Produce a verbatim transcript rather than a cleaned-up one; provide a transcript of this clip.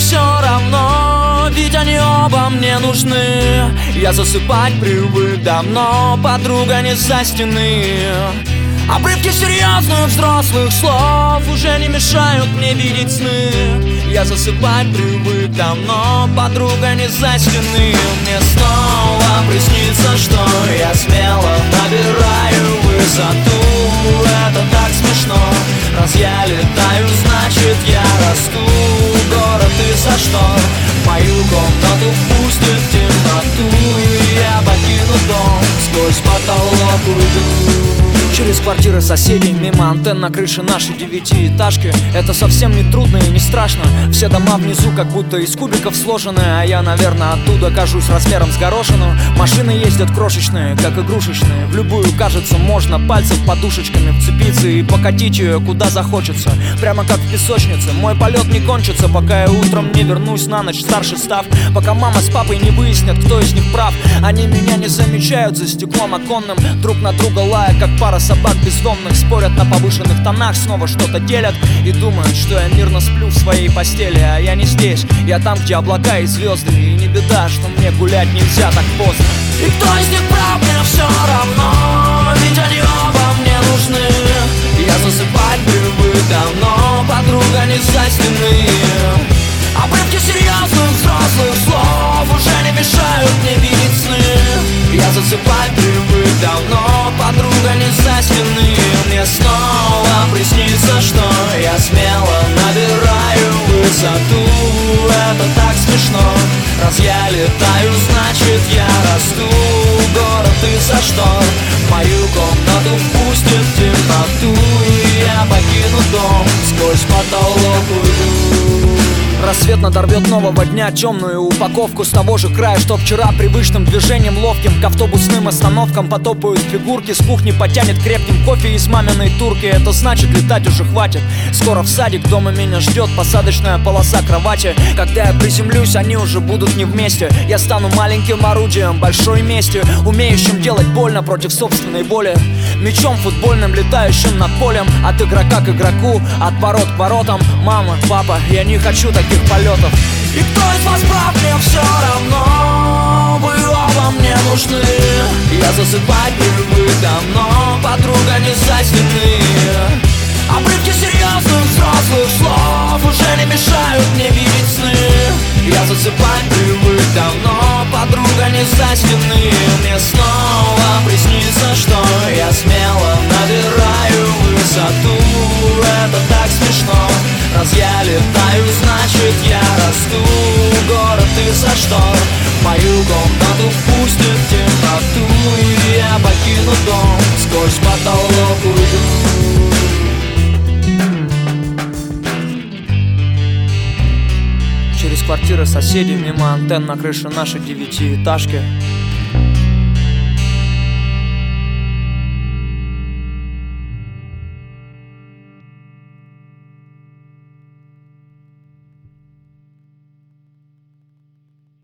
все равно, ведь они оба мне нужны. Я засыпать привык давно, подруга не со стены. Обрывки серьезных взрослых слов уже не мешают мне видеть сны. Я засыпать привык давно, подруга не за стены. Мне снова приснится, что я смело набираю высоту. Это так смешно, раз я летаю, значит я расту. Город и за штор мою комнату впустит в темноту. И я покину дом, сквозь потолок уйду. Через квартиры соседей, мимо антенн на крыше нашей девятиэтажки. Это совсем не трудно и не страшно. Все дома внизу как будто из кубиков сложены, а я, наверное, оттуда кажусь размером с горошину. Машины ездят крошечные, как игрушечные. В любую, кажется, можно пальцев подушечками вцепиться и покатить ее куда захочется, прямо как в песочнице. Мой полет не кончится, пока я утром не вернусь на ночь старше став. Пока мама с папой не выяснят, кто из них прав. Они меня не замечают за стеклом оконным, друг на друга лая, как пара собак бездомных. Спорят на повышенных тонах, снова что-то делят и думают, что я мирно сплю в своей постели. А я не здесь, я там, где облака и звезды. И не беда, что мне гулять нельзя так поздно. И кто из них прав, мне все равно, ведь они оба мне нужны. Я засыпать привык давно, подруга не за стены. Обрывки серьезных взрослых слов уже не мешают мне видеть сны. Я засыпать привык давно, подруга не за стены. Мне снова приснится, что я смело набираю высоту. Это так смешно, раз я летаю, значит я расту. Город из-за штор мою комнату впустит в темноту. И я покину дом, сквозь потолок уйду. Рассвет надорвет нового дня темную упаковку с того же края, что вчера привычным движением ловким к автобусным остановкам потопают фигурки. С кухни потянет крепким кофе из маминой турки. Это значит, летать уже хватит. Скоро в садик, дома меня ждет посадочная полоса кровати. Когда я приземлюсь, они уже будут не вместе. Я стану маленьким орудием большой мести, умеющим делать больно против собственной боли. Мячом футбольным, летающим над полем. От игрока к игроку, от ворот к воротам. Мама, папа, я не хочу таких полетов. И кто из вас прав, мне все равно, вы оба мне нужны. Я засыпать привык давно, подруга не за стены. Обрывки серьезных взрослых слов уже не мешают мне видеть сны. Я засыпать привык давно, подруга не за стены. Мне снова приснится, что я смело набираю высоту. Это так смешно, раз я летаю, значит я расту. Город из-за штор мою комнату впустит в темноту. И я покину дом, сквозь потолок уйду. Через квартиры соседей, мимо антенн на крыше нашей девятиэтажки.